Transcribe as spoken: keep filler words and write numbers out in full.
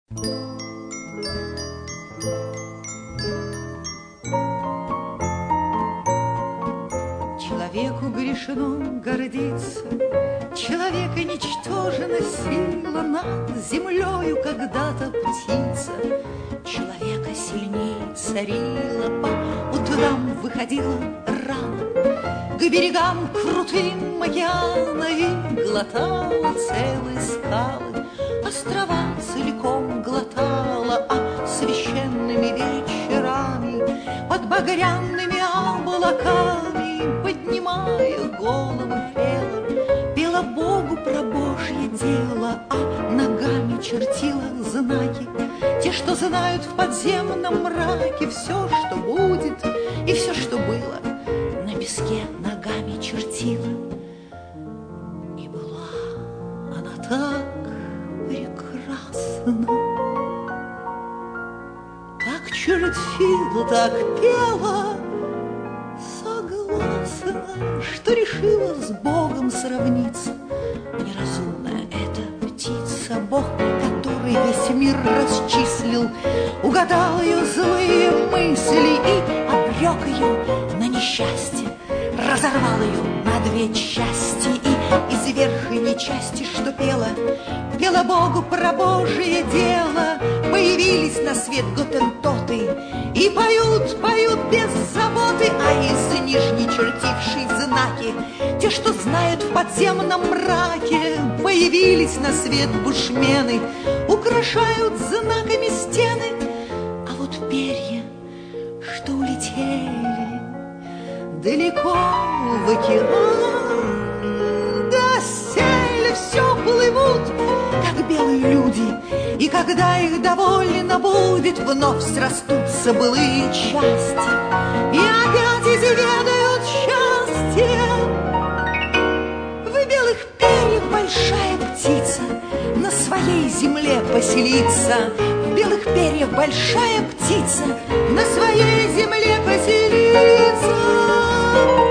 Человеку грешно гордиться, человека ничтожена сила, над землею когда-то птица человека сильнее царила, по утрам выходила рано к берегам крутым океана и глотала целые скалы, острова целиком глотала, а священными вечерами под багряными облаками, поднимая голову, пела, пела Богу про Божье дело, а ногами чертила знаки, те, что знают в подземном мраке все, что будет и все, что было, на песке ногами чертила. И была она так прекрасна, как чертила, так пела, согласна, что решила с Богом сравниться. Неразумная эта птица, Бог, который весь мир расчислил, угадал ее злые мысли и обрек ее на несчастье, разорвал ее на две части, и из верхней части, что пела, пела Богу про Божие дело, появились на свет готентоты и поют, поют без заботы, а из нижней чертившей знаки, те, что знают в подземном мраке, появились на свет бушмены, украшают знаками стены, а вот перья, что улетели далеко в океан, доселе все плывут, как белые люди, и когда их довольно будет, вновь срастутся былые части и опять изведают счастье. В белых перьях большая птица на своей земле поселится, в белых перьях большая птица на своей земле поселится.